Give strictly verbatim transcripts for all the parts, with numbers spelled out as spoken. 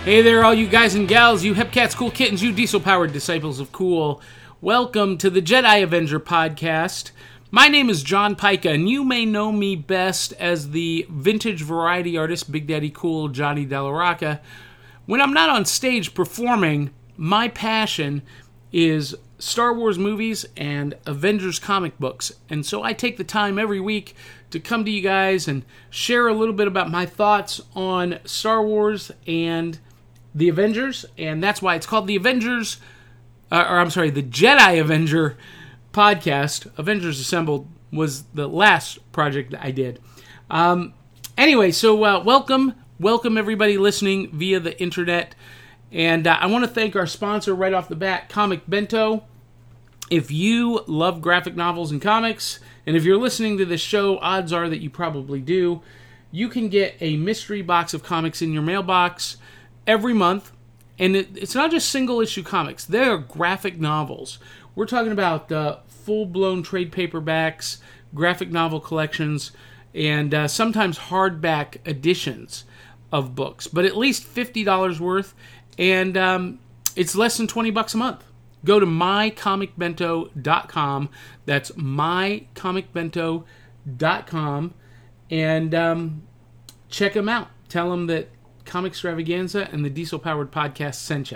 Hey there, all you guys and gals, you hepcats, cool kittens, you diesel-powered disciples of cool. Welcome to the Jedi Avenger podcast. My name is John Pica, and you may know me best as the vintage variety artist, Big Daddy Cool Johnny Della Rocca. When I'm not on stage performing, my passion is Star Wars movies and Avengers comic books. And so I take the time every week to come to you guys and share a little bit about my thoughts on Star Wars and the Avengers, and that's why it's called the Avengers, uh, or I'm sorry, the Jedi Avenger podcast. Avengers Assembled was the last project that I did. Um, anyway, so uh, welcome, welcome everybody listening via the internet, and uh, I want to thank our sponsor right off the bat, Comic Bento. If you love graphic novels and comics, and if you're listening to this show, odds are that you probably do, you can get a mystery box of comics in your mailbox every month, and it, it's not just single-issue comics. They are graphic novels. We're talking about uh, full-blown trade paperbacks, graphic novel collections, and uh, sometimes hardback editions of books, but at least fifty dollars worth, and um, it's less than twenty bucks a month. Go to my comic bento dot com. That's my comic bento dot com, and um, check them out. Tell them that Comic Extravaganza and the Diesel Powered Podcast sent you.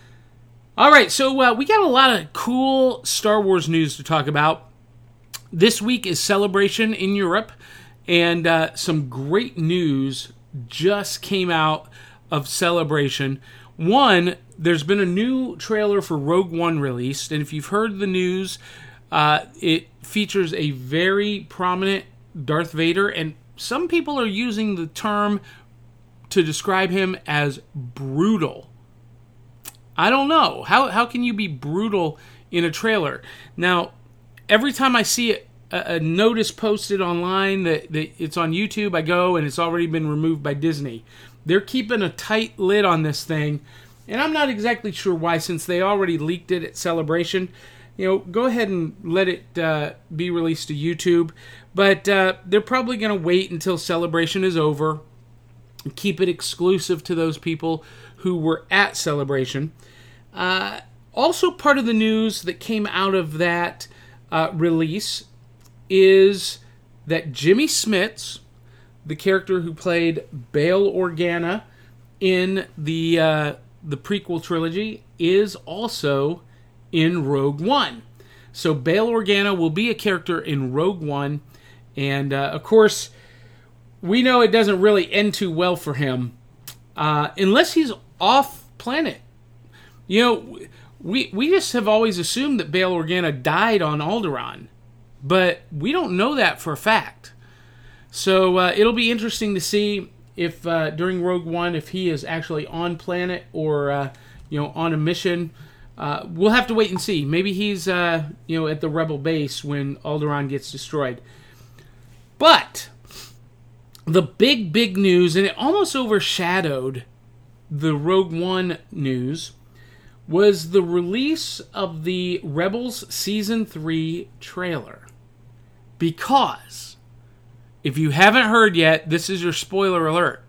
All right, so uh, we got a lot of cool Star Wars news to talk about. This week is Celebration in Europe, and uh, some great news just came out of Celebration. One, there's been a new trailer for Rogue One released, and if you've heard the news, uh, it features a very prominent Darth Vader, and some people are using the term to describe him as brutal. I don't know. How how can you be brutal in a trailer? Now, every time I see a, a notice posted online that, that it's on YouTube, I go and it's already been removed by Disney. They're keeping a tight lid on this thing, and I'm not exactly sure why, since they already leaked it at Celebration. You know, go ahead and let it uh, be released to YouTube, but uh, they're probably going to wait until Celebration is over, keep it exclusive to those people who were at Celebration. Uh, also, part of the news that came out of that uh, release is that Jimmy Smits, the character who played Bail Organa in the uh, the prequel trilogy, is also in Rogue One. So Bail Organa will be a character in Rogue One, and uh, of course, we know it doesn't really end too well for him, uh, unless he's off planet. You know, we we just have always assumed that Bail Organa died on Alderaan, but we don't know that for a fact. So uh, it'll be interesting to see if uh, during Rogue One, if he is actually on planet or uh, you know on a mission. Uh, we'll have to wait and see. Maybe he's uh, you know at the Rebel base when Alderaan gets destroyed. But the big, big news, and it almost overshadowed the Rogue One news, was the release of the Rebels Season three trailer. Because, if you haven't heard yet, this is your spoiler alert.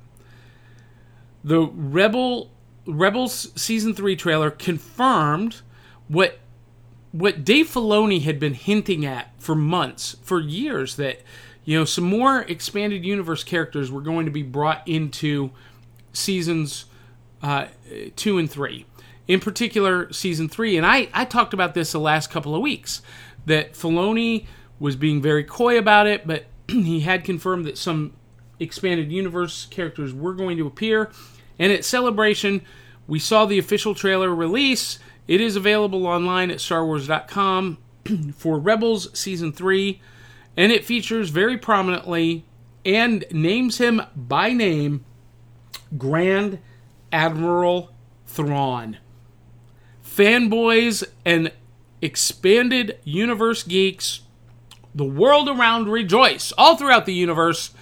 The Rebel Rebels Season three trailer confirmed what, what Dave Filoni had been hinting at for months, for years, that you know, some more expanded universe characters were going to be brought into seasons uh, two and three. In particular, season three. And I, I talked about this the last couple of weeks, that Filoni was being very coy about it, but he had confirmed that some expanded universe characters were going to appear. And at Celebration, we saw the official trailer release. It is available online at Star Wars dot com for Rebels Season three. And it features very prominently, and names him by name, Grand Admiral Thrawn. Fanboys and expanded universe geeks, the world around rejoice, all throughout the universe,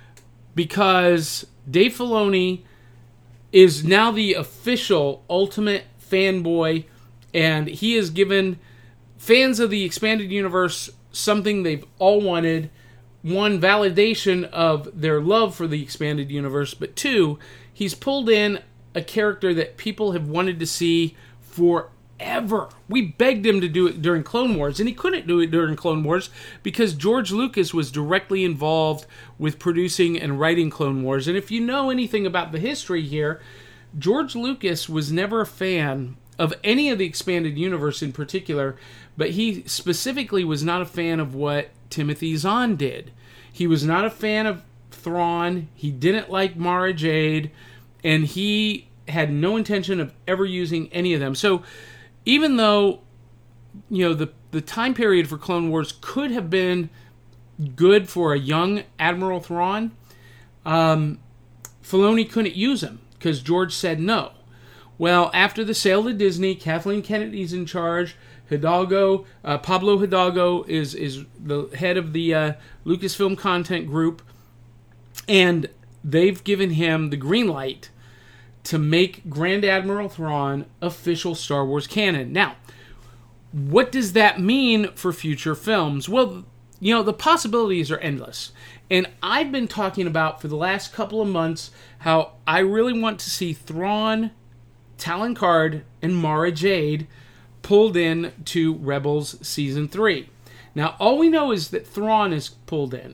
because Dave Filoni is now the official ultimate fanboy, and he has given fans of the expanded universe something they've all wanted. One, validation of their love for the expanded universe, but two, he's pulled in a character that people have wanted to see forever. We begged him to do it during Clone Wars, and he couldn't do it during Clone Wars because George Lucas was directly involved with producing and writing Clone Wars. And if you know anything about the history here, George Lucas was never a fan of any of the expanded universe in particular, but he specifically was not a fan of what Timothy Zahn did. He was not a fan of Thrawn. He didn't like Mara Jade, and he had no intention of ever using any of them. So even though, you know, the, the time period for Clone Wars could have been good for a young Admiral Thrawn, um, Filoni couldn't use him because George said no. Well, after the sale to Disney, Kathleen Kennedy's in charge. Hidalgo, uh, Pablo Hidalgo is is the head of the uh, Lucasfilm Content Group, and they've given him the green light to make Grand Admiral Thrawn official Star Wars canon. Now, what does that mean for future films? Well, you know, the possibilities are endless. And I've been talking about for the last couple of months how I really want to see Thrawn, Talon Karrde, and Mara Jade pulled in to Rebels Season three. Now, all we know is that Thrawn is pulled in.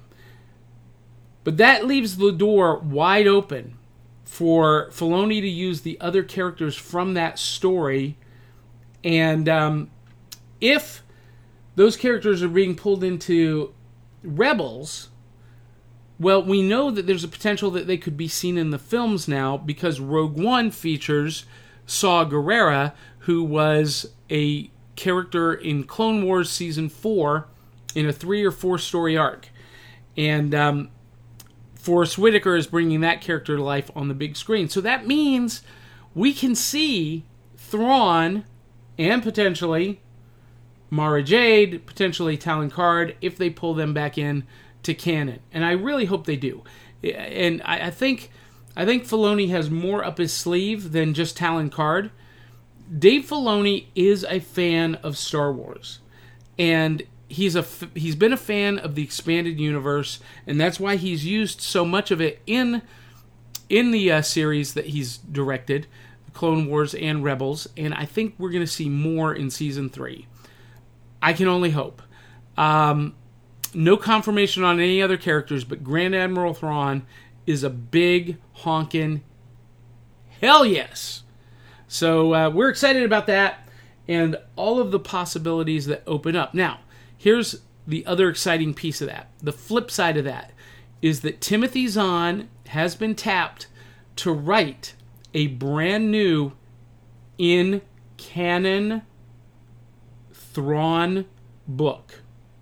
But that leaves the door wide open for Filoni to use the other characters from that story. And um, if those characters are being pulled into Rebels, well, we know that there's a potential that they could be seen in the films now because Rogue One features Saw Gerrera, who was a character in Clone Wars Season four in a three or four story arc. And um, Forrest Whitaker is bringing that character to life on the big screen. So that means we can see Thrawn and potentially Mara Jade, potentially Talon Karrde, if they pull them back in to canon. And I really hope they do. And I, I think I think Filoni has more up his sleeve than just Talon Karrde. Dave Filoni is a fan of Star Wars. And he's a he's been a fan of the expanded universe, and that's why he's used so much of it in in the uh, series that he's directed, Clone Wars and Rebels, and I think we're going to see more in Season three. I can only hope. Um, no confirmation on any other characters, but Grand Admiral Thrawn is a big honkin' hell yes. So uh, we're excited about that and all of the possibilities that open up. Now, here's the other exciting piece of that. The flip side of that is that Timothy Zahn has been tapped to write a brand new in-canon Thrawn book.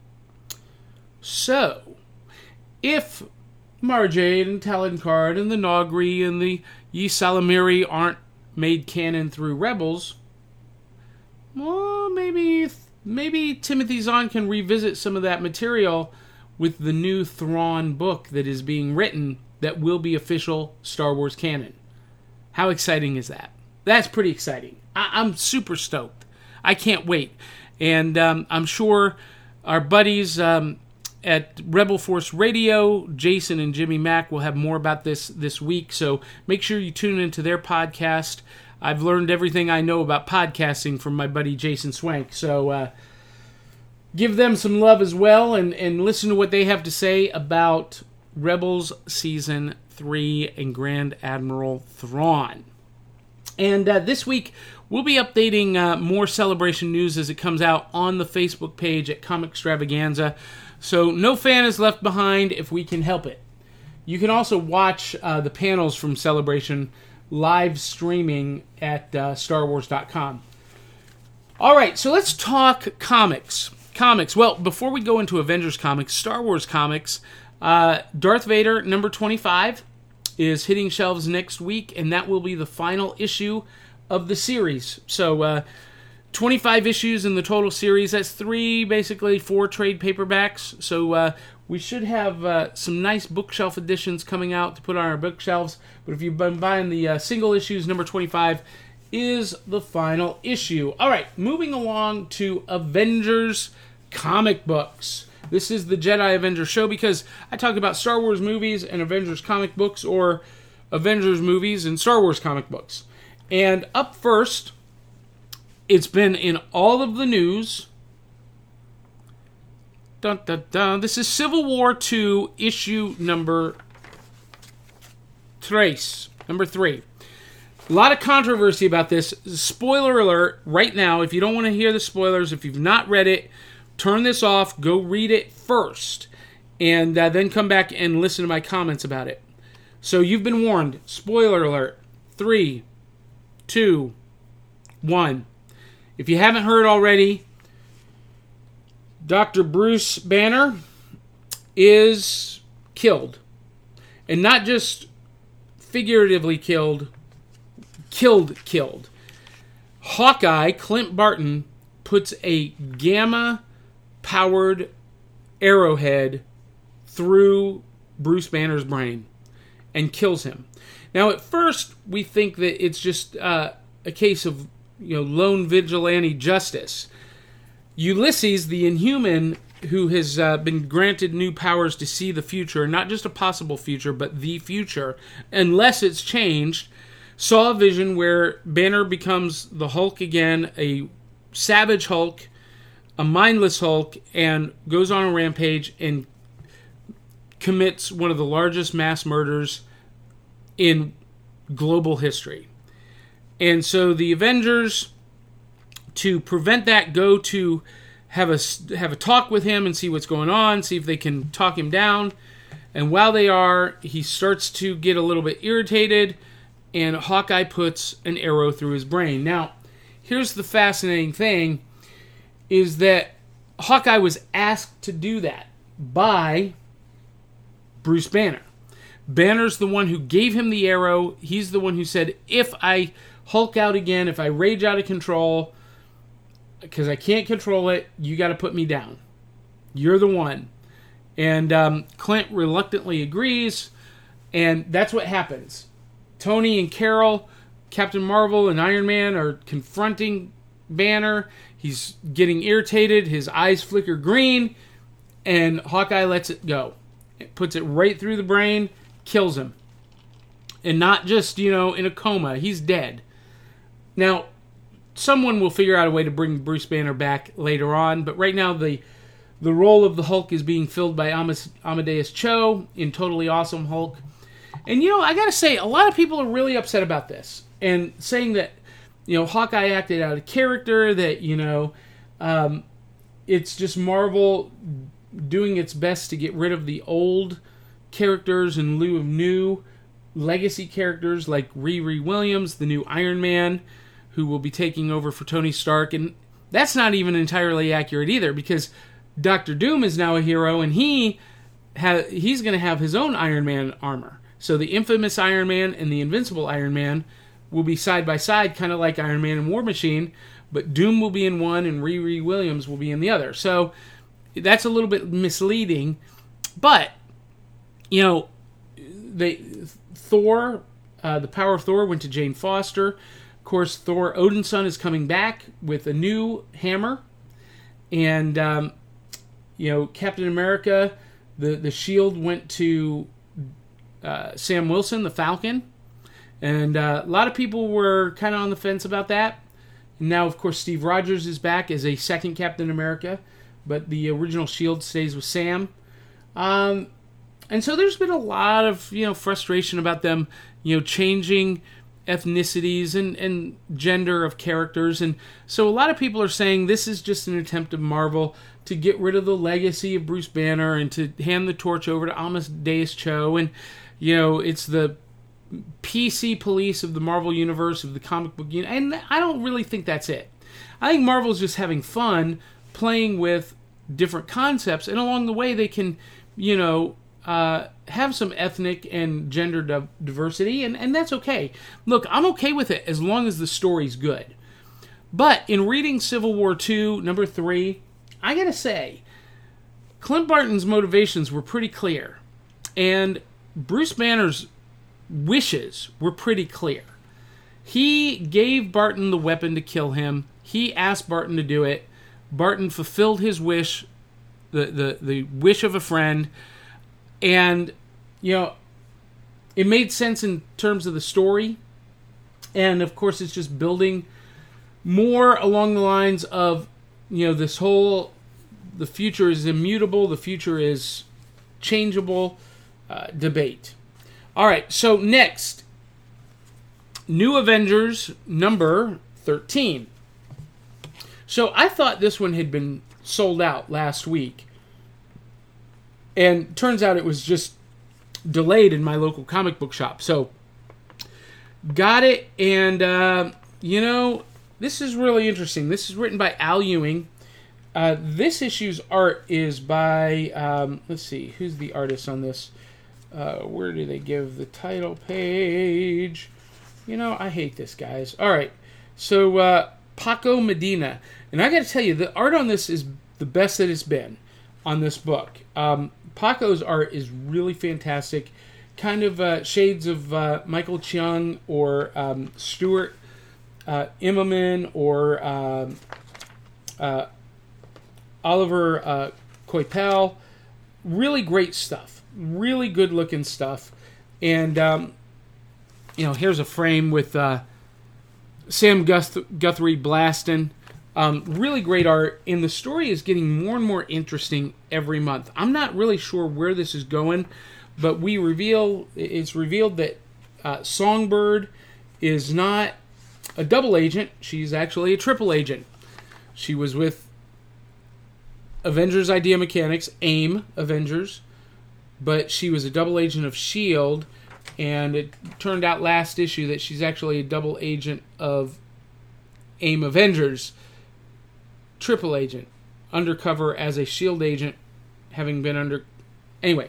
So, if Mara Jade and Talon Karrde and the Nogri and the Ysalamiri aren't made canon through Rebels, well, maybe maybe Timothy Zahn can revisit some of that material with the new Thrawn book that is being written that will be official Star Wars canon. How exciting is that? That's pretty exciting. I- I'm super stoked. I can't wait. And um, I'm sure our buddies um, at Rebel Force Radio, Jason and Jimmy Mack, will have more about this this week. So make sure you tune into their podcast. I've learned everything I know about podcasting from my buddy Jason Swank. So uh, give them some love as well and, and listen to what they have to say about Rebels Season three and Grand Admiral Thrawn. And uh, this week, we'll be updating uh, more Celebration news as it comes out on the Facebook page at Comic Extravaganza. So no fan is left behind if we can help it. You can also watch uh, the panels from Celebration live streaming at uh, Star Wars dot com. All right, so let's talk comics. Comics. Well, before we go into Avengers comics, Star Wars comics, uh, Darth Vader number twenty-five is hitting shelves next week, and that will be the final issue of the series. So, uh, twenty-five issues in the total series. That's three, basically four trade paperbacks. So, uh, we should have uh, some nice bookshelf editions coming out to put on our bookshelves. But if you've been buying the uh, single issues, number twenty-five is the final issue. All right, moving along to Avengers comic books. This is the Jedi Avenger show because I talk about Star Wars movies and Avengers comic books, or Avengers movies and Star Wars comic books. And up first, it's been in all of the news. Dun, dun, dun. This is Civil War two, issue number tres, number three. A lot of controversy about this. Spoiler alert, right now, if you don't want to hear the spoilers, if you've not read it, turn this off, go read it first, and uh, then come back and listen to my comments about it. So you've been warned. Spoiler alert. Three, two, one. If you haven't heard already, Doctor Bruce Banner is killed. And not just figuratively killed, killed, killed. Hawkeye, Clint Barton, puts a gamma-powered arrowhead through Bruce Banner's brain and kills him. Now, at first, we think that it's just uh, a case of, you know, lone vigilante justice. Ulysses, the Inhuman, who has uh, been granted new powers to see the future, not just a possible future, but the future, unless it's changed, saw a vision where Banner becomes the Hulk again, a savage Hulk, a mindless Hulk, and goes on a rampage and commits one of the largest mass murders in global history. And so the Avengers, to prevent that, go to have a, have a talk with him and see what's going on, see if they can talk him down. And while they are, he starts to get a little bit irritated, and Hawkeye puts an arrow through his brain. Now, here's the fascinating thing, is that Hawkeye was asked to do that by Bruce Banner. Banner's the one who gave him the arrow. He's the one who said, if I Hulk out again, if I rage out of control, because I can't control it, you got to put me down. You're the one. And um, Clint reluctantly agrees, and that's what happens. Tony and Carol, Captain Marvel and Iron Man are confronting Banner. He's getting irritated. His eyes flicker green, and Hawkeye lets it go. It puts it right through the brain, kills him. And not just, you know, in a coma. He's dead. Now, someone will figure out a way to bring Bruce Banner back later on, but right now the the role of the Hulk is being filled by Amadeus Cho in Totally Awesome Hulk. And, you know, I gotta say, a lot of people are really upset about this, and saying that, you know, Hawkeye acted out of character, that, you know, um, it's just Marvel doing its best to get rid of the old characters in lieu of new legacy characters like Riri Williams, the new Iron Man, who will be taking over for Tony Stark. And that's not even entirely accurate either, because Doctor Doom is now a hero, and he ha- he's going to have his own Iron Man armor. So the infamous Iron Man and the invincible Iron Man will be side by side, kind of like Iron Man and War Machine, but Doom will be in one and Riri Williams will be in the other. So that's a little bit misleading. But, you know, they, Thor, uh, the power of Thor went to Jane Foster. Of course, Thor Odinson is coming back with a new hammer. And, um, you know, Captain America, the, the shield went to uh, Sam Wilson, the Falcon. And uh, a lot of people were kind of on the fence about that. And now, of course, Steve Rogers is back as a second Captain America. But the original shield stays with Sam. Um, and so there's been a lot of, you know, frustration about them, you know, changing ethnicities and, and gender of characters. And so a lot of people are saying this is just an attempt of Marvel to get rid of the legacy of Bruce Banner and to hand the torch over to Amadeus Cho. And, you know, it's the P C police of the Marvel Universe, of the comic book universe. And I don't really think that's it. I think Marvel's just having fun playing with different concepts, and along the way they can, you know, uh, have some ethnic and gender di- diversity, and, and that's okay. Look, I'm okay with it as long as the story's good. But in reading Civil War two, number three, I gotta say, Clint Barton's motivations were pretty clear, and Bruce Banner's wishes were pretty clear. He gave Barton the weapon to kill him. He asked Barton to do it. Barton fulfilled his wish, the, the, the wish of a friend. And, you know, it made sense in terms of the story. And, of course, it's just building more along the lines of, you know, this whole, the future is immutable, the future is changeable uh, debate. All right, so next, New Avengers number thirteen. So I thought this one had been sold out last week. And turns out it was just delayed in my local comic book shop. So, got it, and, uh, you know, this is really interesting. This is written by Al Ewing. Uh, this issue's art is by, um, let's see, who's the artist on this? Uh, where do they give the title page? You know, I hate this, guys. All right, so uh, Paco Medina. And I got to tell you, the art on this is the best that it's been on this book. Um, Paco's art is really fantastic. Kind of uh, shades of uh, Michael Chiang or um, Stuart uh, Immonen or um, uh, Oliver uh, Coipel. Really great stuff. Really good looking stuff. And, um, you know, here's a frame with uh, Sam Guth- Guthrie blasting. Um, really great art, and the story is getting more and more interesting every month. I'm not really sure where this is going, but we reveal it's revealed that uh, Songbird is not a double agent. She's actually a triple agent. She was with Avengers Idea Mechanics, AIM Avengers, but she was a double agent of S H I E L D, and it turned out last issue that she's actually a double agent of AIM Avengers. Triple agent, undercover as a S H I E L D agent, having been under. Anyway,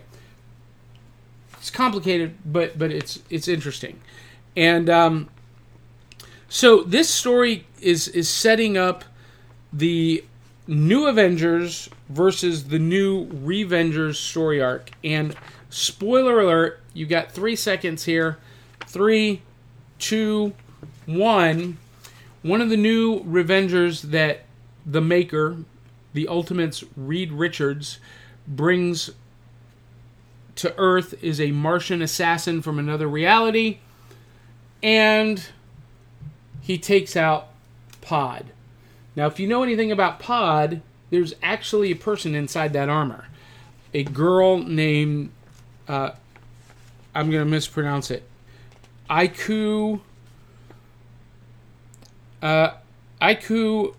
it's complicated, but but it's it's interesting, and um, so this story is is setting up the New Avengers versus the New Revengers story arc. And spoiler alert, you got three seconds here. Three, two, one. One of the New Revengers that the maker, the Ultimates, Reed Richards, brings to Earth is a Martian assassin from another reality, and he takes out Pod. Now, if you know anything about Pod, there's actually a person inside that armor. A girl named, uh, I'm going to mispronounce it, Aiku, uh, Aiku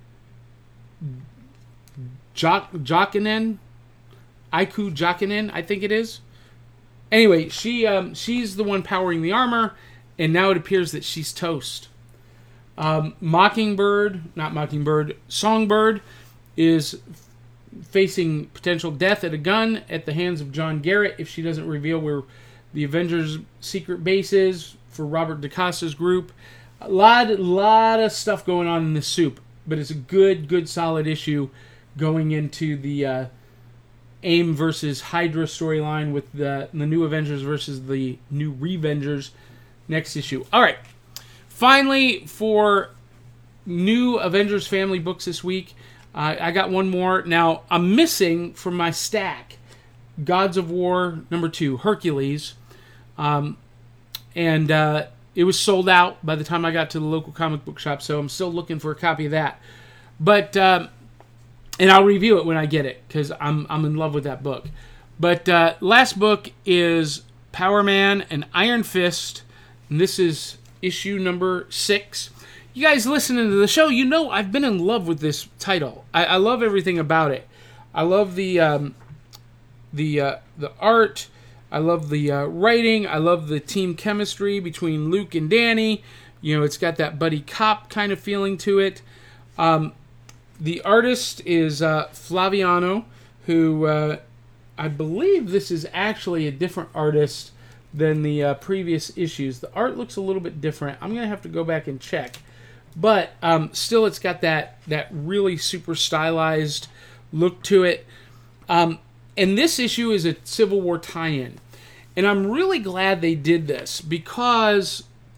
Jock, Jokinen, Aiku Jokinen, I think it is. Anyway, she um, she's the one powering the armor, and now it appears that she's toast. Um, Mockingbird, not Mockingbird, Songbird is facing potential death at a gun at the hands of John Garrett if she doesn't reveal where the Avengers' secret base is for Robert DaCosta's group. A lot, lot of stuff going on in this soup, but it's a good, good, solid issue going into the uh, AIM versus Hydra storyline with the, the New Avengers versus the New Revengers next issue. All right. Finally, for New Avengers family books this week, uh, I got one more. Now, I'm missing from my stack Gods of War number two, Hercules. Um, and uh, it was sold out by the time I got to the local comic book shop, so I'm still looking for a copy of that. But... Um, And I'll review it when I get it, because I'm I'm in love with that book. But uh, last book is Power Man and Iron Fist, and this is issue number six. You guys listening to the show, you know I've been in love with this title. I, I love everything about it. I love the um, the uh, the art. I love the uh, writing. I love the team chemistry between Luke and Danny. You know, it's got that buddy cop kind of feeling to it. Um, The artist is uh, Flaviano, who uh, I believe this is actually a different artist than the uh, previous issues. The art looks a little bit different. I'm going to have to go back and check. But um, still, it's got that, that really super stylized look to it. Um, and this issue is a Civil War tie-in. And I'm really glad they did this because,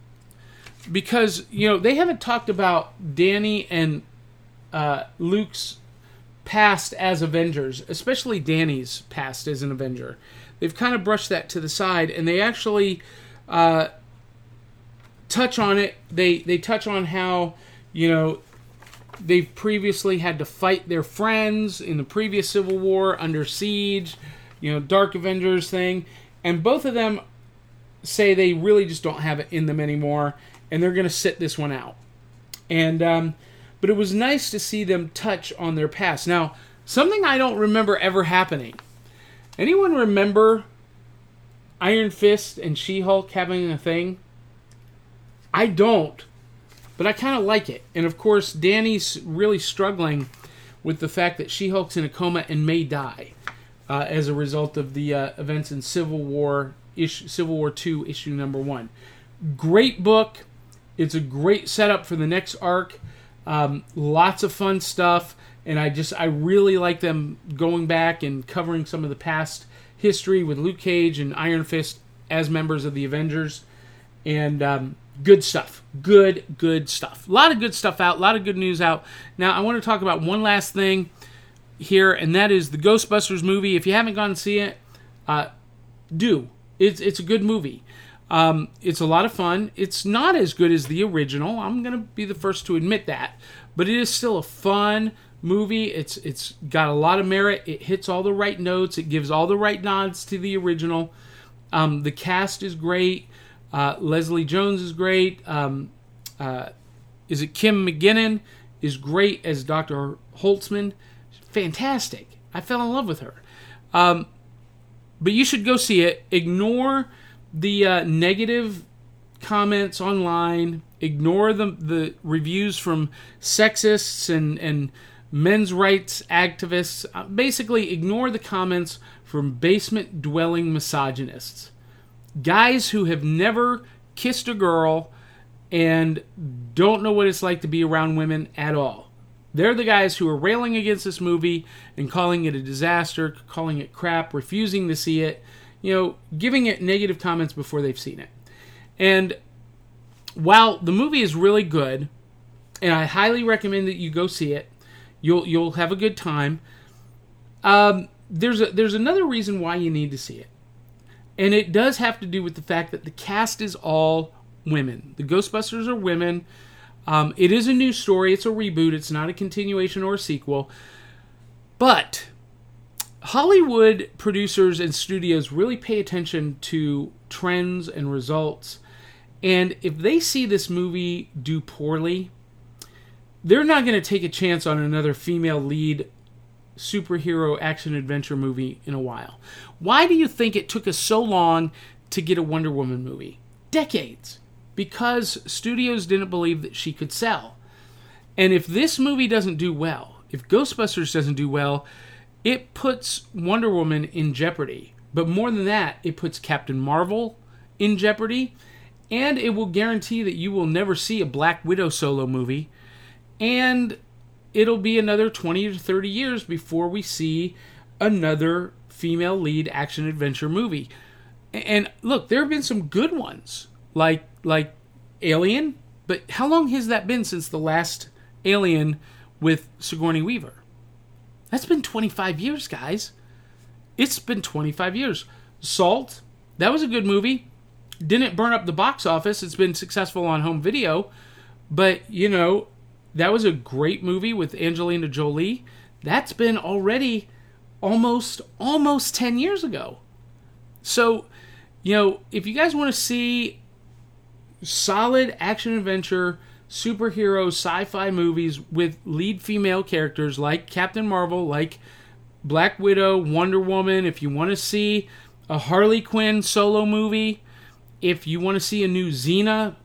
because you know, they haven't talked about Danny and Uh, Luke's past as Avengers, especially Danny's past as an Avenger. They've kind of brushed that to the side, and they actually uh, touch on it. They they touch on how, you know, they've previously had to fight their friends in the previous Civil War, Under Siege, you know, Dark Avengers thing. And both of them say they really just don't have it in them anymore, and they're going to sit this one out. And um, but it was nice to see them touch on their past. Now, something I don't remember ever happening. Anyone remember Iron Fist and She-Hulk having a thing? I don't, but I kind of like it. And of course, Danny's really struggling with the fact that She-Hulk's in a coma and may die uh, as a result of the uh, events in Civil War, issue, Civil War two, issue number one. Great book. It's a great setup for the next arc. Um, lots of fun stuff. And I just, I really like them going back and covering some of the past history with Luke Cage and Iron Fist as members of the Avengers. And um, good stuff. Good, good stuff. A lot of good stuff out. A lot of good news out. Now, I want to talk about one last thing here, and that is the Ghostbusters movie. If you haven't gone to see it, uh, do. It's, it's a good movie. Um, it's a lot of fun. It's not as good as the original. I'm going to be the first to admit that. But it is still a fun movie. It's it's got a lot of merit. It hits all the right notes. It gives all the right nods to the original. Um, the cast is great. Uh, Leslie Jones is great. Um, uh, is it Kim McGinnon is great as Doctor Holtzman. Fantastic. I fell in love with her. Um, but you should go see it. Ignore the uh, negative comments online. Ignore the the reviews from sexists and and men's rights activists. Basically, ignore the comments from basement-dwelling misogynists. Guys who have never kissed a girl and don't know what it's like to be around women at all. They're the guys who are railing against this movie and calling it a disaster, calling it crap, refusing to see it, you know, giving it negative comments before they've seen it. And while the movie is really good, and I highly recommend that you go see it, You'll you'll have a good time. Um, there's a, there's another reason why you need to see it, and it does have to do with the fact that the cast is all women. The Ghostbusters are women. Um, it is a new story. It's a reboot. It's not a continuation or a sequel. But Hollywood producers and studios really pay attention to trends and results, and if they see this movie do poorly, they're not going to take a chance on another female lead superhero action-adventure movie in a while. Why do you think it took us so long to get a Wonder Woman movie? Decades. Because studios didn't believe that she could sell. And if this movie doesn't do well, if Ghostbusters doesn't do well, it puts Wonder Woman in jeopardy. But more than that, it puts Captain Marvel in jeopardy, and it will guarantee that you will never see a Black Widow solo movie. And it'll be another twenty to thirty years before we see another female lead action-adventure movie. And look, there have been some good ones, like like Alien, but how long has that been since the last Alien with Sigourney Weaver? That's been twenty-five years, guys. It's been twenty-five years. Salt, that was a good movie. Didn't burn up the box office. It's been successful on home video. But, you know, that was a great movie with Angelina Jolie. That's been already almost, almost ten years ago. So, you know, if you guys want to see solid action-adventure, superhero, sci-fi movies with lead female characters like Captain Marvel, like Black Widow, Wonder Woman, if you want to see a Harley Quinn solo movie, if you want to see a new Xena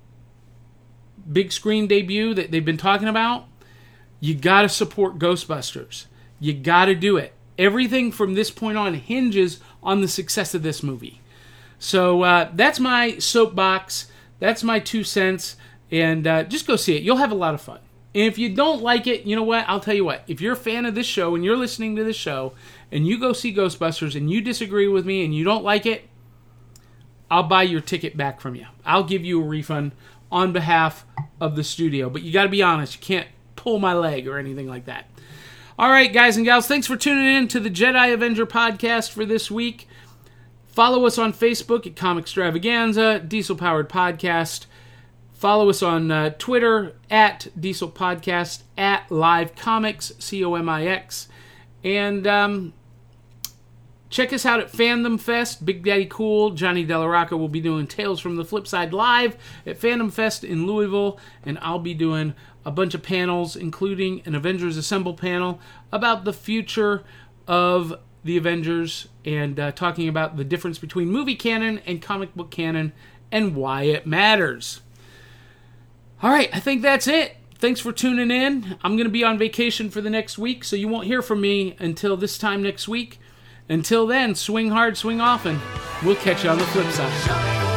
big screen debut that they've been talking about, you got to support Ghostbusters. You got to do it. Everything from this point on hinges on the success of this movie. So uh, that's my soapbox. That's my two cents. And uh, just go see it. You'll have a lot of fun. And if you don't like it, you know what? I'll tell you what. If you're a fan of this show and you're listening to this show and you go see Ghostbusters and you disagree with me and you don't like it, I'll buy your ticket back from you. I'll give you a refund on behalf of the studio. But you got to be honest. You can't pull my leg or anything like that. All right, guys and gals, thanks for tuning in to the Jedi Avenger podcast for this week. Follow us on Facebook at Comic Extravaganza, Diesel Powered Podcast. Follow us on uh, Twitter at Diesel Podcast, at Live Comics, C O M I X. And um, check us out at Fandom Fest. Big Daddy Cool, Johnny Della Rocca will be doing Tales from the Flip Side live at Fandom Fest in Louisville. And I'll be doing a bunch of panels, including an Avengers Assemble panel about the future of the Avengers and uh, talking about the difference between movie canon and comic book canon and why it matters. All right, I think that's it. Thanks for tuning in. I'm going to be on vacation for the next week, so you won't hear from me until this time next week. Until then, swing hard, swing often. We'll catch you on the flip side.